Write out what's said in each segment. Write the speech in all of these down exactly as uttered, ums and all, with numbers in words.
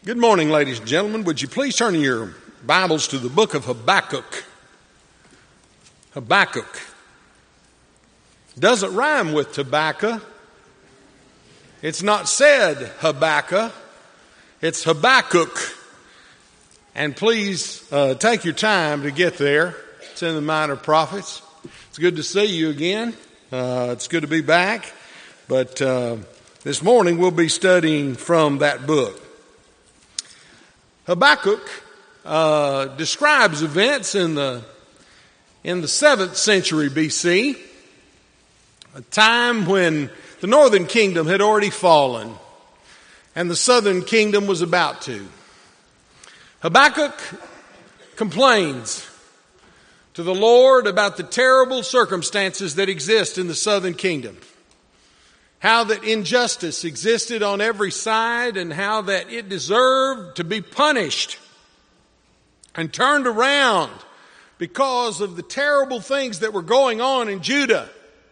Good morning, ladies and gentlemen. Would you please turn your Bibles to the book of Habakkuk? Habakkuk. Doesn't rhyme with tobacco. It's not said Habakkuk. It's Habakkuk. And please uh, take your time to get there. It's in the Minor Prophets. It's good to see you again. Uh, it's good to be back. But uh, this morning we'll be studying from that book. Habakkuk uh, describes events in the in the seventh century B C, a time when the northern kingdom had already fallen and the southern kingdom was about to. Habakkuk complains to the Lord about the terrible circumstances that exist in the southern kingdom. How that injustice existed on every side and how that it deserved to be punished and turned around because of the terrible things that were going on in Judah.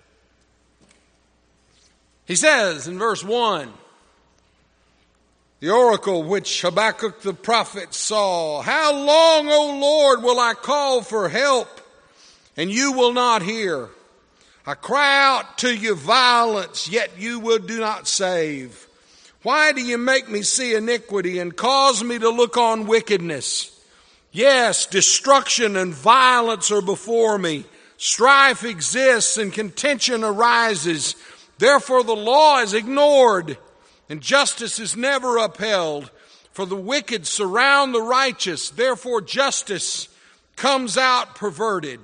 He says in verse one, the oracle which Habakkuk the prophet saw, "How long, O Lord, will I call for help, and you will not hear? I cry out to you violence, yet you will do not save. Why do you make me see iniquity and cause me to look on wickedness? Yes, destruction and violence are before me. Strife exists and contention arises. Therefore the law is ignored and justice is never upheld. For the wicked surround the righteous. Therefore justice comes out perverted."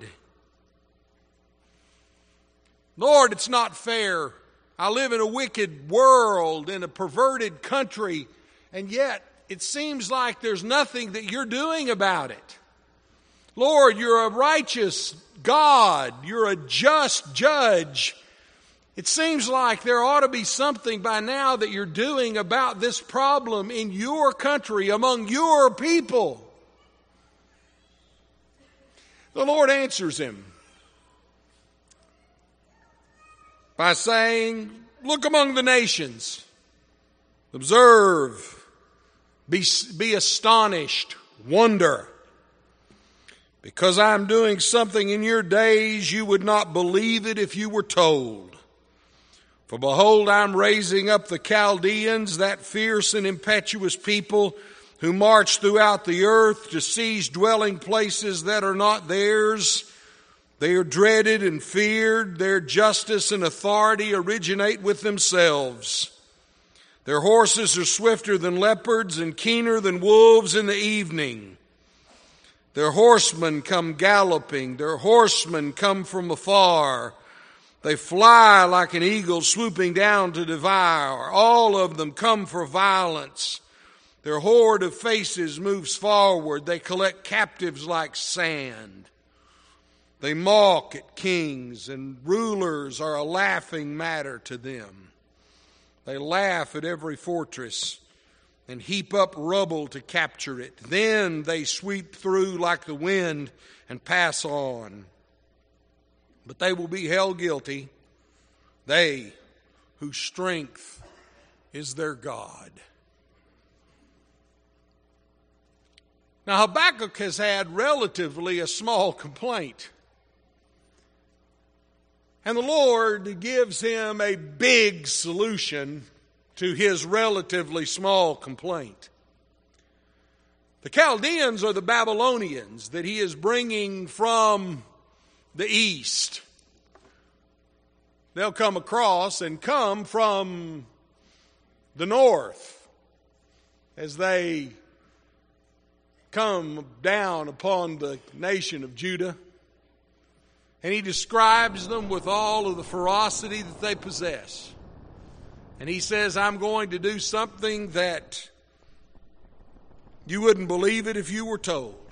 Lord, it's not fair. I live in a wicked world, in a perverted country, and yet it seems like there's nothing that you're doing about it. Lord, you're a righteous God. You're a just judge. It seems like there ought to be something by now that you're doing about this problem in your country, among your people. The Lord answers him by saying, "Look among the nations, observe, be, be astonished, wonder. Because I'm doing something in your days, you would not believe it if you were told. For behold, I'm raising up the Chaldeans, that fierce and impetuous people who march throughout the earth to seize dwelling places that are not theirs. They are dreaded and feared. Their justice and authority originate with themselves. Their horses are swifter than leopards and keener than wolves in the evening. Their horsemen come galloping. Their horsemen come from afar. They fly like an eagle swooping down to devour. All of them come for violence. Their horde of faces moves forward. They collect captives like sand. They mock at kings, and rulers are a laughing matter to them. They laugh at every fortress and heap up rubble to capture it. Then they sweep through like the wind and pass on. But they will be held guilty, they whose strength is their God." Now Habakkuk has had relatively a small complaint. And the Lord gives him a big solution to his relatively small complaint. The Chaldeans are the Babylonians that he is bringing from the east. They'll come across and come from the north as they come down upon the nation of Judah. And he describes them with all of the ferocity that they possess. And he says, I'm going to do something that you wouldn't believe it if you were told.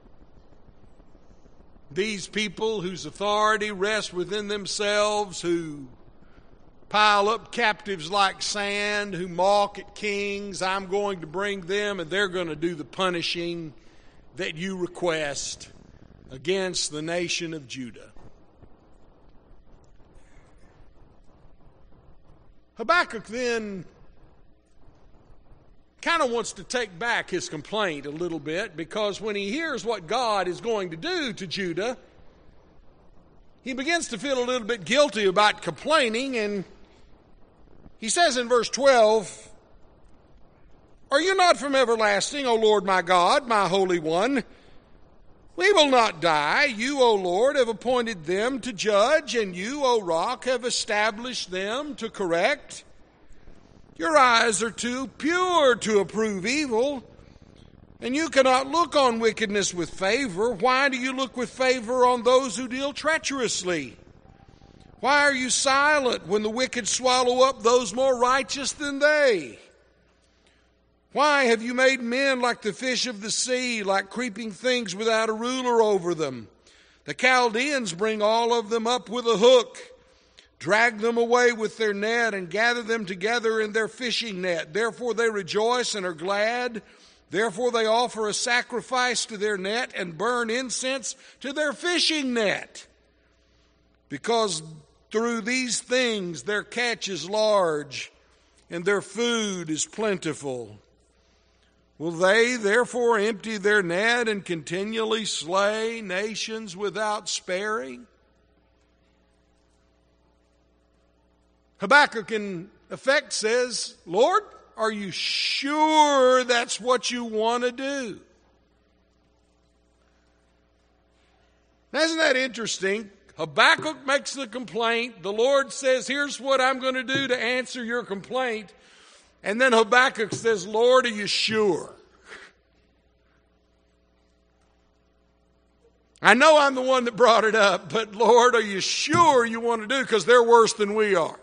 These people whose authority rests within themselves, who pile up captives like sand, who mock at kings, I'm going to bring them and they're going to do the punishing that you request against the nation of Judah. Habakkuk then kind of wants to take back his complaint a little bit, because when he hears what God is going to do to Judah, he begins to feel a little bit guilty about complaining, and he says in verse twelve, "Are you not from everlasting, O Lord my God, my Holy One? We will not die. You, O Lord, have appointed them to judge, and you, O Rock, have established them to correct. Your eyes are too pure to approve evil, and you cannot look on wickedness with favor. Why do you look with favor on those who deal treacherously? Why are you silent when the wicked swallow up those more righteous than they? Why have you made men like the fish of the sea, like creeping things without a ruler over them? The Chaldeans bring all of them up with a hook, drag them away with their net, and gather them together in their fishing net. Therefore they rejoice and are glad. Therefore they offer a sacrifice to their net and burn incense to their fishing net. Because through these things their catch is large, and their food is plentiful. Will they therefore empty their net and continually slay nations without sparing?" Habakkuk in effect says, "Lord, are you sure that's what you want to do?" Now, isn't that interesting? Habakkuk makes the complaint. The Lord says, "Here's what I'm going to do to answer your complaint." And then Habakkuk says, "Lord, are you sure?" I know I'm the one that brought it up, but Lord, are you sure you want to do it? Because they're worse than we are.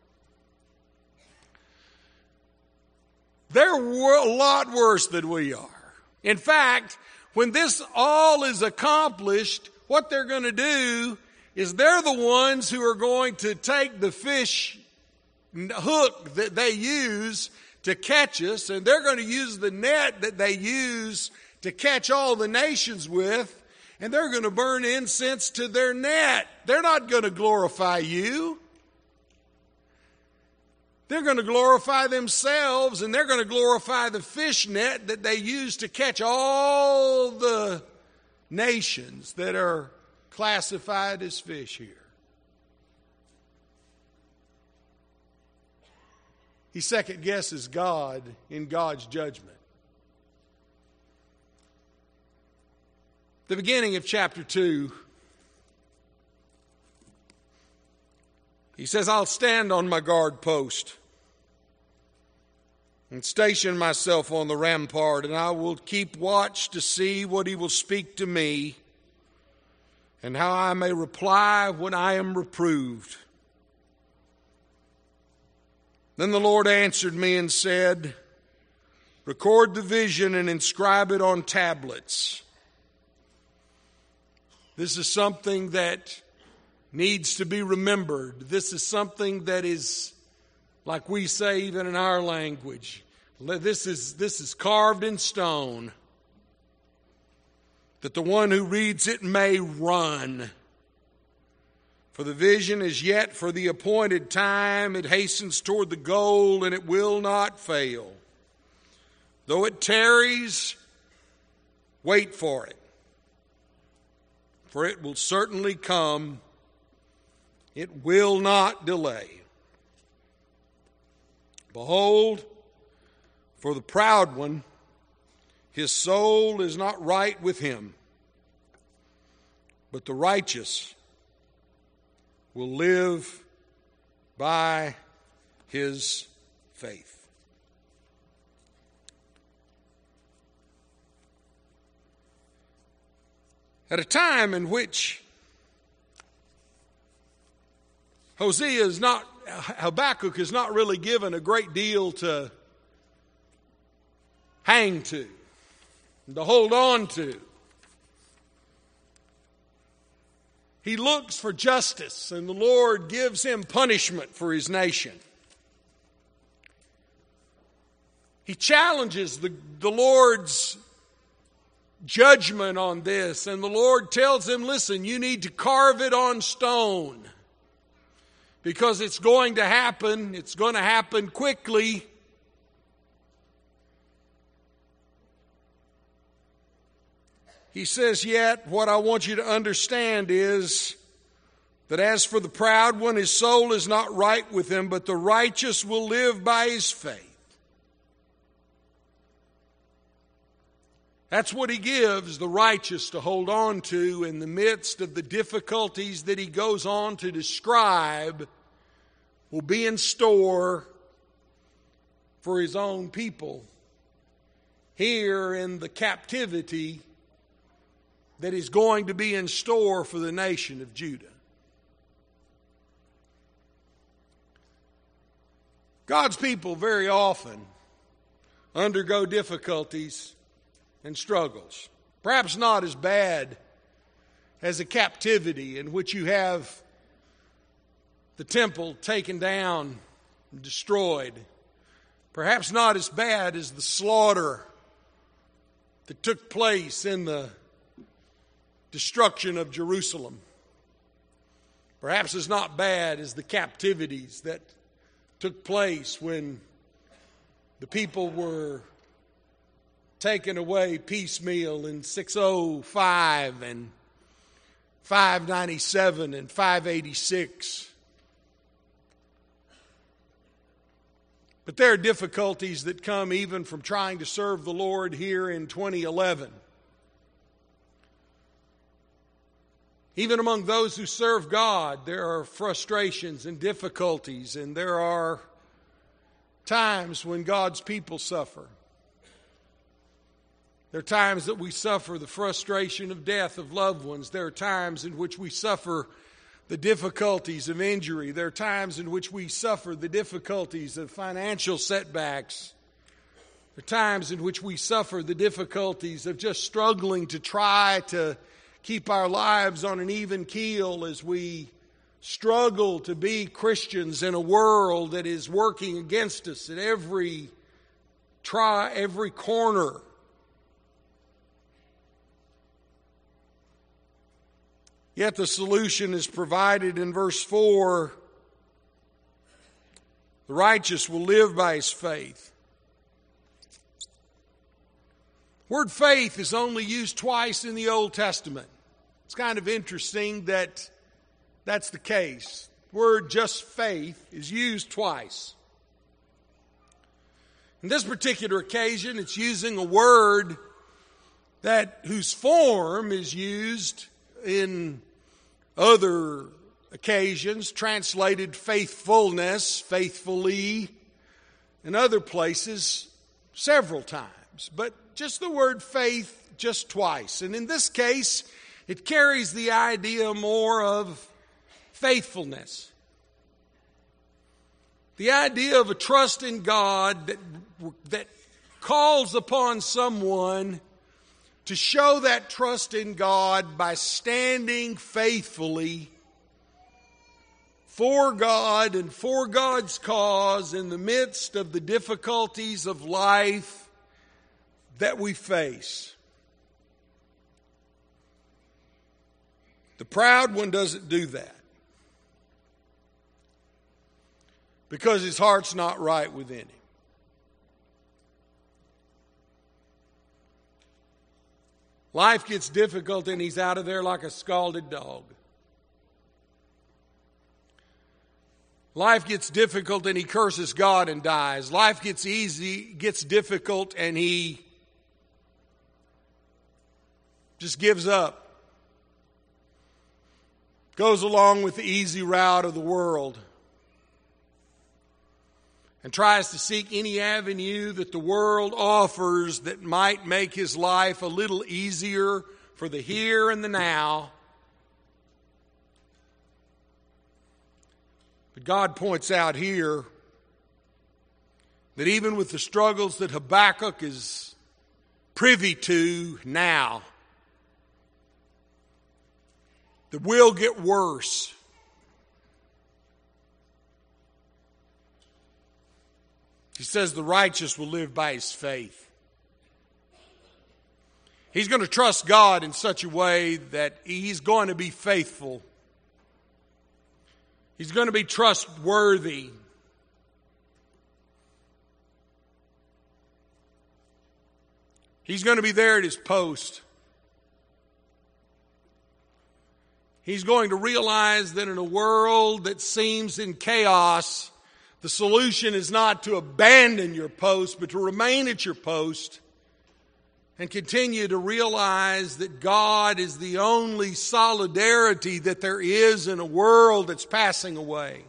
They're a lot worse than we are. In fact, when this all is accomplished, what they're going to do is they're the ones who are going to take the fish hook that they use to catch us, and they're going to use the net that they use to catch all the nations with, and they're going to burn incense to their net. They're not going to glorify you. They're going to glorify themselves, and they're going to glorify the fish net that they use to catch all the nations that are classified as fish here. He second guesses God in God's judgment. The beginning of chapter two, he says, "I'll stand on my guard post and station myself on the rampart, and I will keep watch to see what he will speak to me and how I may reply when I am reproved." Then the Lord answered me and said, "Record the vision and inscribe it on tablets." This is something that needs to be remembered. This is something that is, like we say even in our language, this is, this is carved in stone, that the one who reads it may run. For the vision is yet for the appointed time. It hastens toward the goal, and it will not fail. Though it tarries, wait for it. For it will certainly come. It will not delay. Behold, for the proud one, his soul is not right with him, but the righteous will live by his faith. At a time in which Hosea is not, Habakkuk is not really given a great deal to hang to, to hold on to. He looks for justice, and the Lord gives him punishment for his nation. He challenges the, the Lord's judgment on this, and the Lord tells him, listen, you need to carve it on stone because it's going to happen. It's going to happen quickly. He says, yet what I want you to understand is that as for the proud one, his soul is not right with him, but the righteous will live by his faith. That's what he gives the righteous to hold on to in the midst of the difficulties that he goes on to describe will be in store for his own people here in the captivity that is going to be in store for the nation of Judah. God's people very often undergo difficulties and struggles. Perhaps not as bad as a captivity in which you have the temple taken down and destroyed. Perhaps not as bad as the slaughter that took place in the destruction of Jerusalem. Perhaps as not bad as the captivities that took place when the people were taken away piecemeal in six oh five and five ninety-seven and five eighty-six. But there are difficulties that come even from trying to serve the Lord here in twenty eleven. Even among those who serve God, there are frustrations and difficulties, and there are times when God's people suffer. There are times that we suffer the frustration of death of loved ones. There are times in which we suffer the difficulties of injury. There are times in which we suffer the difficulties of financial setbacks. There are times in which we suffer the difficulties of just struggling to try to keep our lives on an even keel as we struggle to be Christians in a world that is working against us at every try, every corner. Yet the solution is provided in verse four. The righteous will live by his faith. The word faith is only used twice in the Old Testament. It's kind of interesting that that's the case. The word just faith is used twice. In this particular occasion, it's using a word that whose form is used in other occasions, translated faithfulness, faithfully, in other places several times. But just the word faith just twice. And in this case, it carries the idea more of faithfulness. The idea of a trust in God that, that calls upon someone to show that trust in God by standing faithfully for God and for God's cause in the midst of the difficulties of life that we face. The proud one doesn't do that because his heart's not right within him. Life gets difficult and he's out of there like a scalded dog. Life gets difficult and he curses God and dies. Life gets easy, gets difficult and he just gives up. Goes along with the easy route of the world and tries to seek any avenue that the world offers that might make his life a little easier for the here and the now. But God points out here that even with the struggles that Habakkuk is privy to now, that will get worse. He says the righteous will live by his faith. He's going to trust God in such a way that he's going to be faithful. He's going to be trustworthy. He's going to be there at his post. He's going to realize that in a world that seems in chaos, the solution is not to abandon your post, but to remain at your post and continue to realize that God is the only solidarity that there is in a world that's passing away.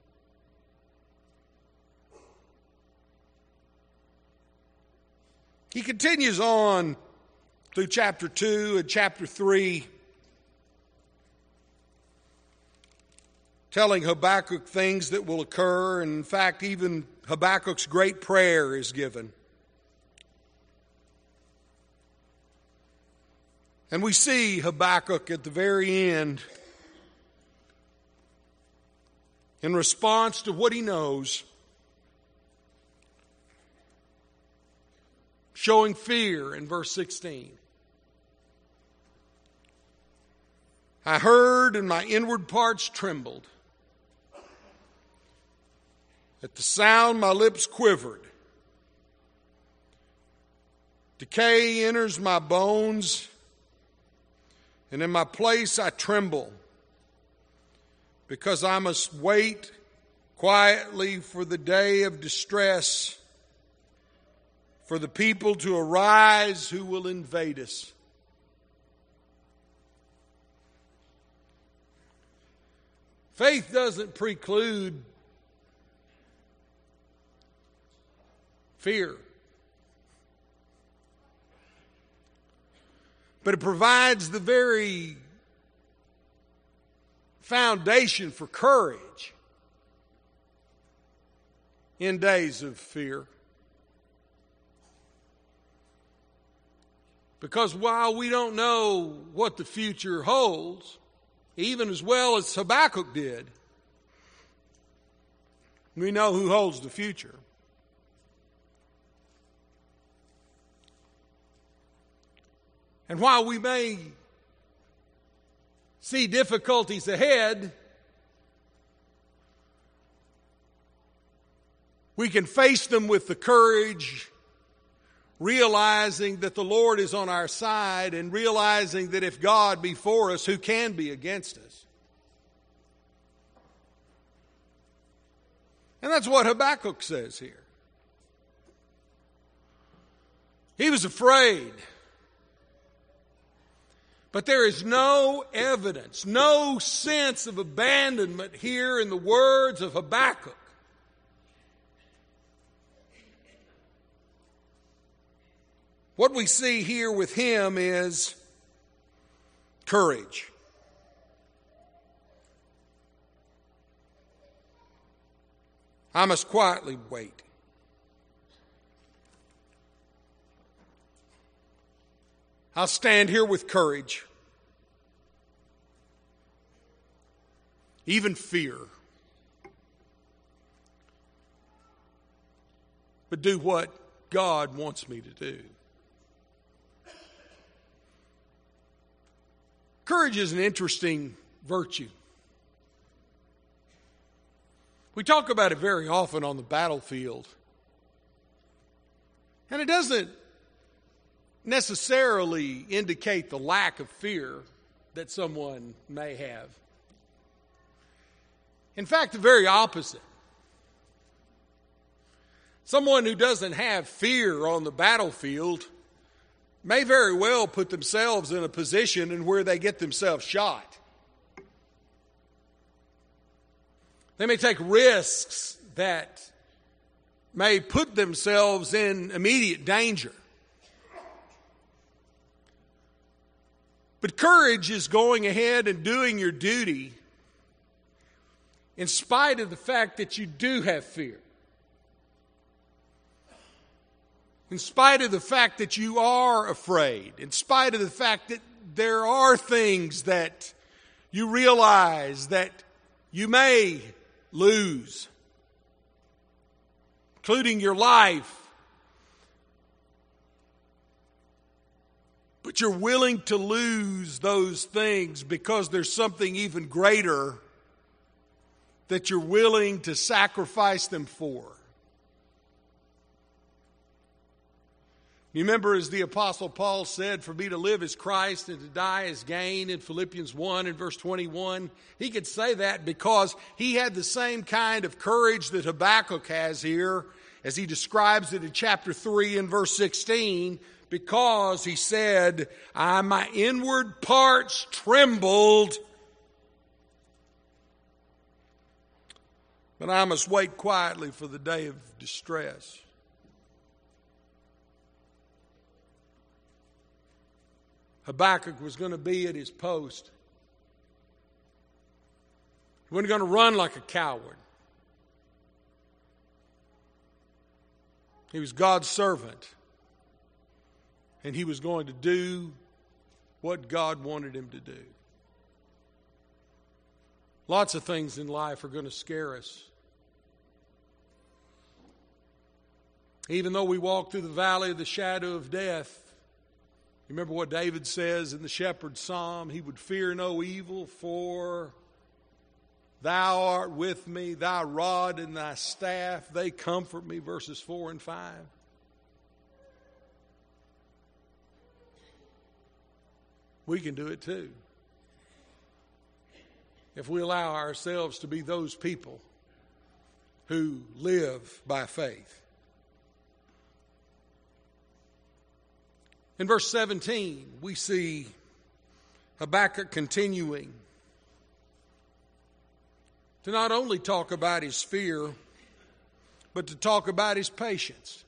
He continues on through chapter two and chapter three, telling Habakkuk things that will occur. And in fact, even Habakkuk's great prayer is given. And we see Habakkuk at the very end, in response to what he knows, showing fear in verse sixteen. I heard and my inward parts trembled. At the sound my lips quivered. Decay enters my bones, and in my place I tremble, because I must wait quietly for the day of distress, for the people to arise who will invade us. Faith doesn't preclude fear, but it provides the very foundation for courage in days of fear. Because while we don't know what the future holds, even as well as Habakkuk did, we know who holds the future. And while we may see difficulties ahead, we can face them with the courage, realizing that the Lord is on our side and realizing that if God be for us, who can be against us? And that's what Habakkuk says here. He was afraid. But there is no evidence, no sense of abandonment here in the words of Habakkuk. What we see here with him is courage. I must quietly wait. I'll stand here with courage, even fear, but do what God wants me to do. Courage is an interesting virtue. We talk about it very often on the battlefield, and it doesn't necessarily indicate the lack of fear that someone may have. In fact, the very opposite. Someone who doesn't have fear on the battlefield may very well put themselves in a position in where they get themselves shot. They may take risks that may put themselves in immediate danger. But courage is going ahead and doing your duty in spite of the fact that you do have fear. In spite of the fact that you are afraid. In spite of the fact that there are things that you realize that you may lose, including your life. But you're willing to lose those things because there's something even greater that you're willing to sacrifice them for. You remember, as the Apostle Paul said, for me to live is Christ and to die is gain in Philippians one and verse twenty-one. He could say that because he had the same kind of courage that Habakkuk has here as he describes it in chapter three and verse sixteen, because he said, I, my inward parts trembled, but I must wait quietly for the day of distress. Habakkuk was going to be at his post. He wasn't going to run like a coward. He was God's servant. And he was going to do what God wanted him to do. Lots of things in life are going to scare us. Even though we walk through the valley of the shadow of death, remember what David says in the shepherd's psalm? He would fear no evil, for thou art with me, thy rod and thy staff, they comfort me, verses four and five. We can do it too, if we allow ourselves to be those people who live by faith. In verse seventeen, we see Habakkuk continuing to not only talk about his fear, but to talk about his patience.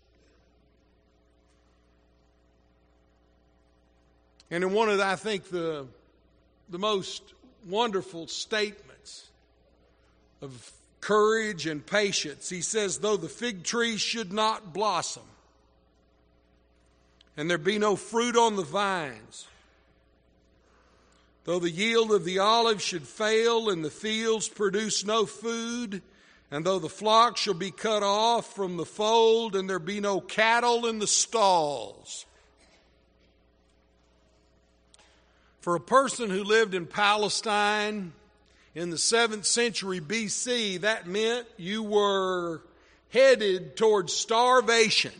And in one of, the, I think, the, the most wonderful statements of courage and patience, he says, though the fig tree should not blossom, and there be no fruit on the vines, though the yield of the olive should fail, and the fields produce no food, and though the flock shall be cut off from the fold, and there be no cattle in the stalls. For a person who lived in Palestine in the seventh century B C, that meant you were headed towards starvation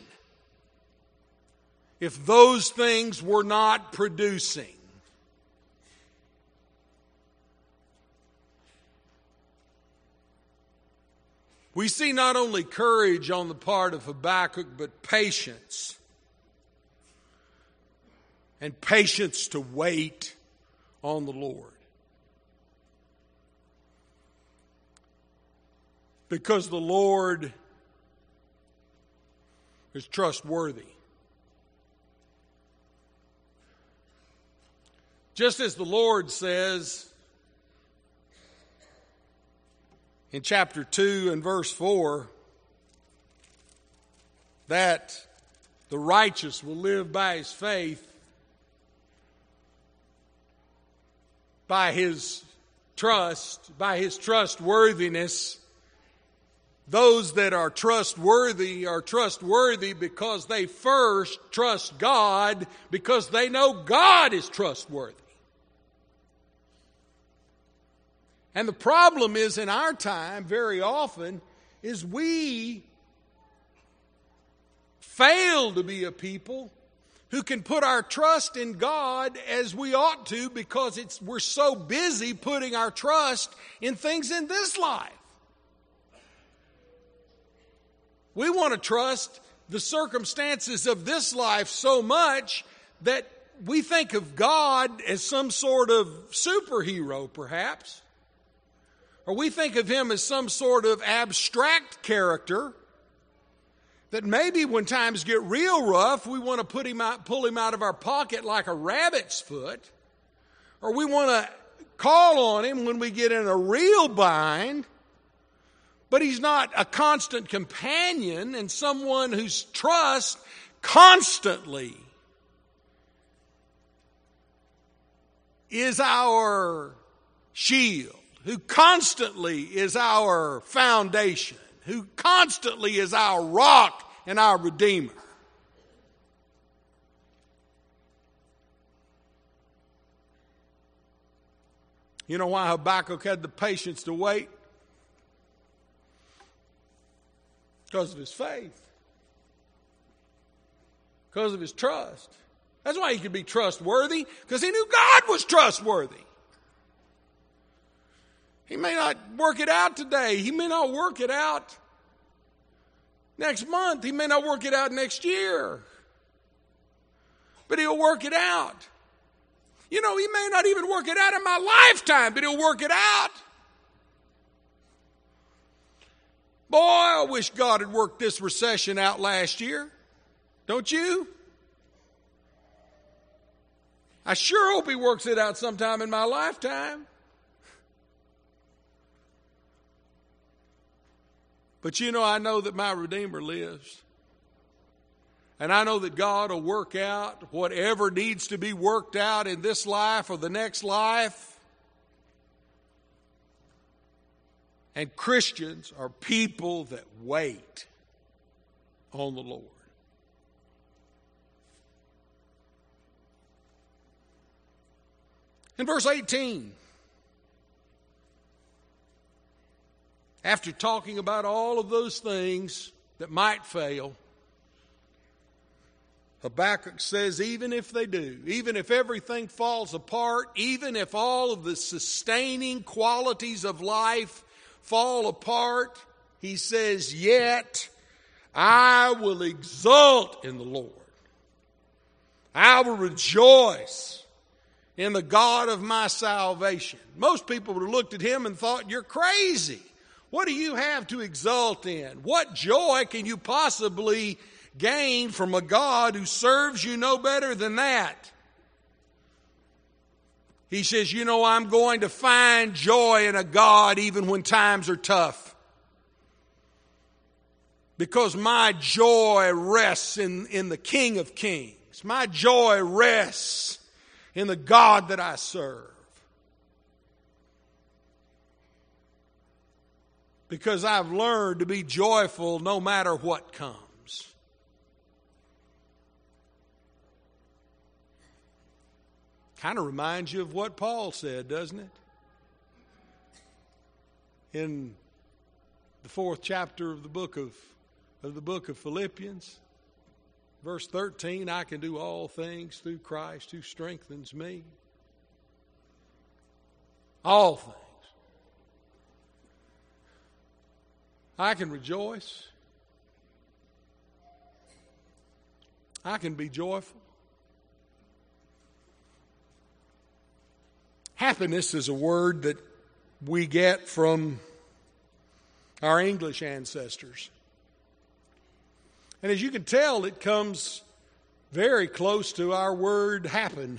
if those things were not producing. We see not only courage on the part of Habakkuk, but patience. And patience to wait on the Lord. Because the Lord is trustworthy. Just as the Lord says in chapter two and verse four that the righteous will live by his faith, by his trust, by his trustworthiness. Those that are trustworthy are trustworthy because they first trust God, because they know God is trustworthy. And the problem is, in our time, very often, is we fail to be a people who can put our trust in God as we ought to, because it's we're so busy putting our trust in things in this life. We want to trust the circumstances of this life so much that we think of God as some sort of superhero, perhaps. Or we think of him as some sort of abstract character that maybe when times get real rough, we want to put him out, pull him out of our pocket like a rabbit's foot. Or we want to call on him when we get in a real bind. But he's not a constant companion and someone whose trust constantly is our shield, who constantly is our foundation, who constantly is our rock and our redeemer. You know why Habakkuk had the patience to wait? Because of his faith. Because of his trust. That's why he could be trustworthy, because he knew God was trustworthy. He may not work it out today. He may not work it out next month. He may not work it out next year. But he'll work it out. You know, he may not even work it out in my lifetime, but he'll work it out. Boy, I wish God had worked this recession out last year. Don't you? I sure hope he works it out sometime in my lifetime. But you know, I know that my Redeemer lives. And I know that God will work out whatever needs to be worked out in this life or the next life. And Christians are people that wait on the Lord. In verse eighteen, after talking about all of those things that might fail, Habakkuk says, even if they do, even if everything falls apart, even if all of the sustaining qualities of life fall apart, he says, yet I will exult in the Lord. I will rejoice in the God of my salvation. Most people would have looked at him and thought, you're crazy. What do you have to exult in? What joy can you possibly gain from a God who serves you no better than that? He says, you know, I'm going to find joy in a God even when times are tough. Because my joy rests in, in the King of Kings. My joy rests in the God that I serve. Because I've learned to be joyful no matter what comes. Kind of reminds you of what Paul said, doesn't it? In the fourth chapter of the book of, of the book of Philippians. Verse thirteen, I can do all things through Christ who strengthens me. All things. I can rejoice. I can be joyful. Happiness is a word that we get from our English ancestors. And as you can tell, it comes very close to our word happen.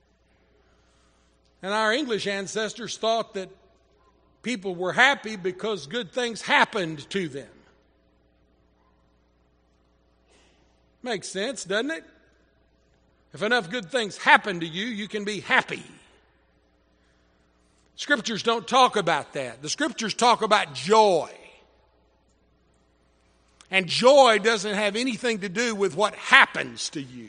And our English ancestors thought that people were happy because good things happened to them. Makes sense, doesn't it? If enough good things happen to you, you can be happy. Scriptures don't talk about that. The Scriptures talk about joy. And joy doesn't have anything to do with what happens to you.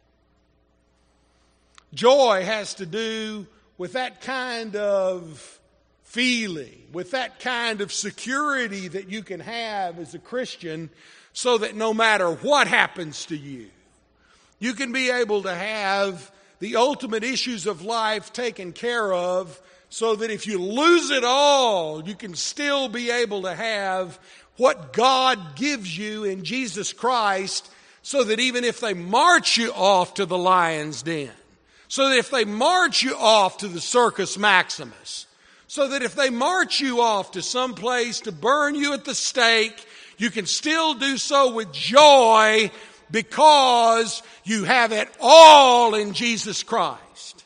Joy has to do with that kind of feeling, with that kind of security that you can have as a Christian, so that no matter what happens to you, you can be able to have the ultimate issues of life taken care of, so that if you lose it all, you can still be able to have what God gives you in Jesus Christ, so that even if they march you off to the lion's den, so that if they march you off to the Circus Maximus, so that if they march you off to some place to burn you at the stake, you can still do so with joy, because you have it all in Jesus Christ.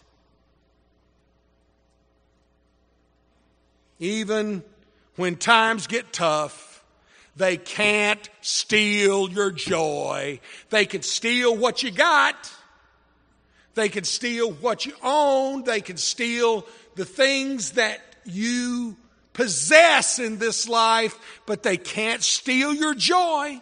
Even when times get tough, they can't steal your joy. They can steal what you got. They can steal what you own. They can steal the things that you possess in this life, but they can't steal your joy.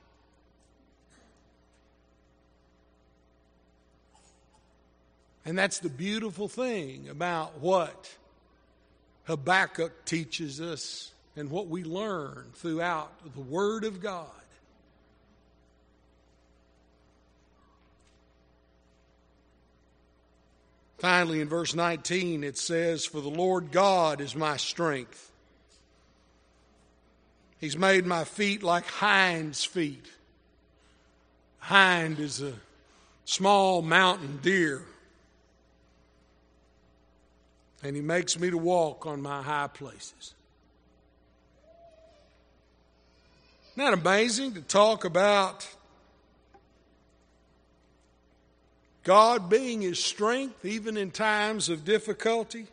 And that's the beautiful thing about what Habakkuk teaches us and what we learn throughout the Word of God. Finally, in verse nineteen, it says, "For the Lord God is my strength. He's made my feet like hinds' feet." Hind is a small mountain deer. And he makes me to walk on my high places. Isn't that amazing to talk about God being his strength even in times of difficulty?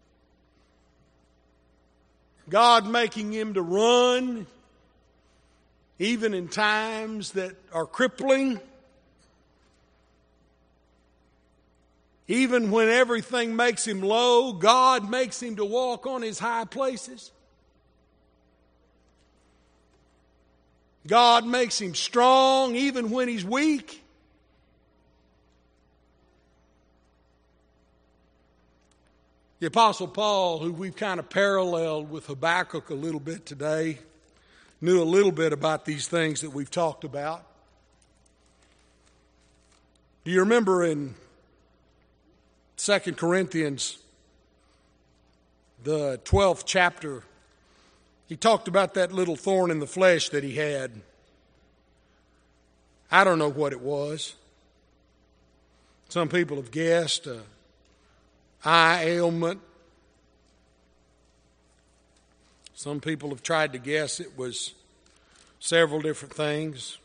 God making him to run even in times that are crippling. Even when everything makes him low, God makes him to walk on his high places. God makes him strong even when he's weak. The Apostle Paul, who we've kind of paralleled with Habakkuk a little bit today, knew a little bit about these things that we've talked about. Do you remember in Second Corinthians, the twelfth chapter, he talked about that little thorn in the flesh that he had. I don't know what it was. Some people have guessed an eye ailment. Some people have tried to guess it was several different things.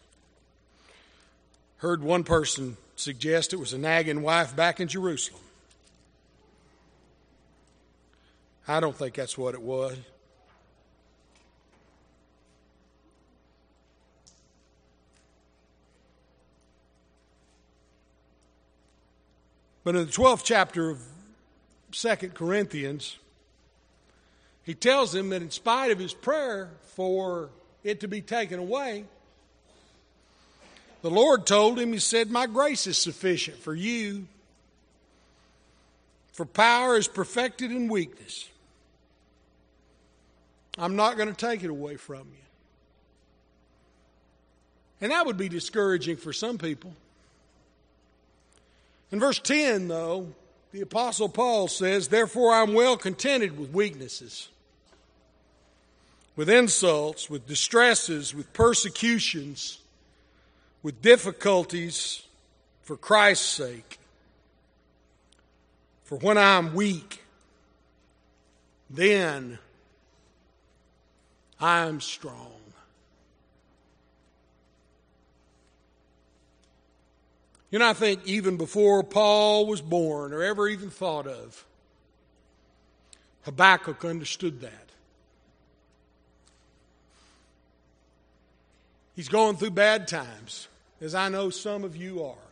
Heard one person suggest it was a nagging wife back in Jerusalem. I don't think that's what it was. But in the twelfth chapter of Second Corinthians, he tells him that in spite of his prayer for it to be taken away, the Lord told him, he said, "My grace is sufficient for you, for power is perfected in weakness." I'm not going to take it away from you. And that would be discouraging for some people. In verse ten, though, the Apostle Paul says, "Therefore I'm well contented with weaknesses, with insults, with distresses, with persecutions, with difficulties for Christ's sake. For when I'm weak, then I'm strong." You know, I think even before Paul was born or ever even thought of, Habakkuk understood that. He's going through bad times, as I know some of you are.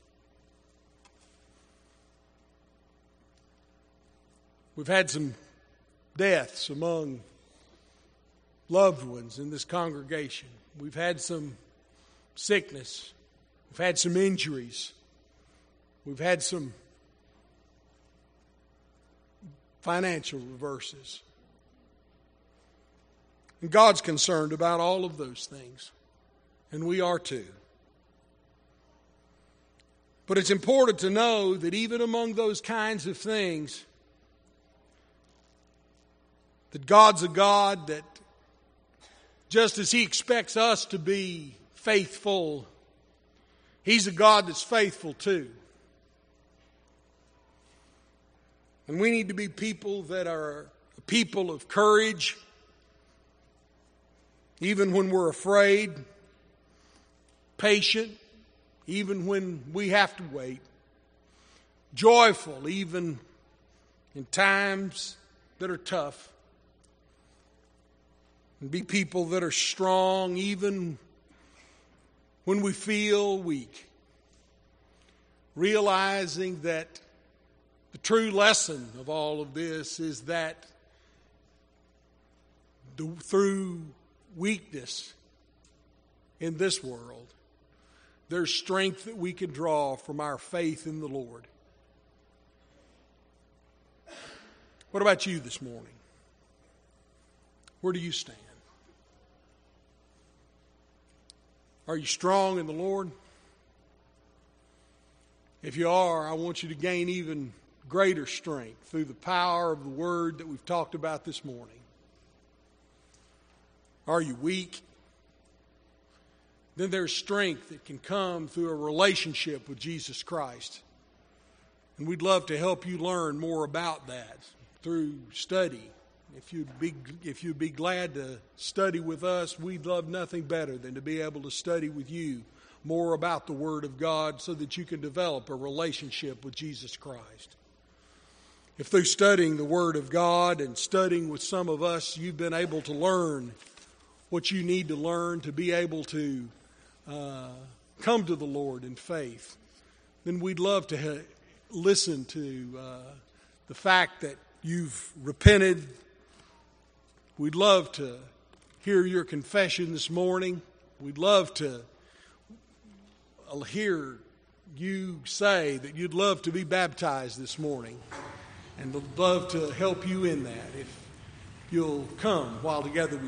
We've had some deaths among loved ones in this congregation. We've had some sickness. We've had some injuries. We've had some financial reverses. And God's concerned about all of those things. And we are too. But it's important to know that even among those kinds of things, that God's a God that, just as He expects us to be faithful, He's a God that's faithful too. And we need to be people that are a people of courage, even when we're afraid, patient, even when we have to wait, joyful, even in times that are tough, and be people that are strong, even when we feel weak, realizing that the true lesson of all of this is that through weakness in this world, there's strength that we can draw from our faith in the Lord. What about you this morning? Where do you stand? Are you strong in the Lord? If you are, I want you to gain even greater strength through the power of the word that we've talked about this morning? Are you weak? Then there's strength that can come through a relationship with Jesus Christ. And we'd love to help you learn more about that through study. If you'd be, if you'd be glad to study with us, we'd love nothing better than to be able to study with you more about the Word of God so that you can develop a relationship with Jesus Christ. If through studying the Word of God and studying with some of us, you've been able to learn what you need to learn to be able to uh, come to the Lord in faith, then we'd love to ha- listen to uh, the fact that you've repented. We'd love to hear your confession this morning. We'd love to hear you say that you'd love to be baptized this morning. And we'd love to help you in that if you'll come while together we